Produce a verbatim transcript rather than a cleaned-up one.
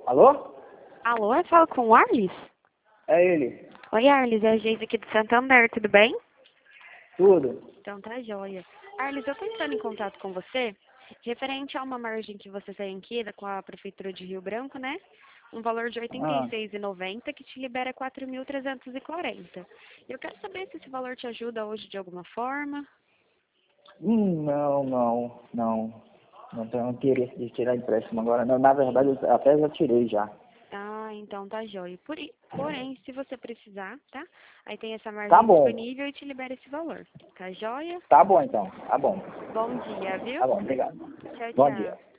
Alô? Alô, eu falo com o Arlis? É ele. Oi, Arlis, é a Geise aqui do Santander, tudo bem? Tudo. Então tá joia. Arlis, eu tô entrando em contato com você, referente a uma margem que você tem aqui da- com a Prefeitura de Rio Branco, né? Um valor de oitenta e Ah. seis reais e noventa centavos que te libera quatro mil trezentos e quarenta. Eu quero saber se esse valor te ajuda hoje de alguma forma. Hum, não, não, não. Não tenho interesse de tirar empréstimo agora. Não, na verdade, eu até já tirei já. Ah, então tá joia. Por i- Porém, se você precisar, tá? Aí tem essa Tá margem bom. disponível e te libera esse valor. Tá joia? Tá bom, então. Tá bom. Bom dia, Tá viu? bom, obrigado. Tchau, Bom dia. tchau.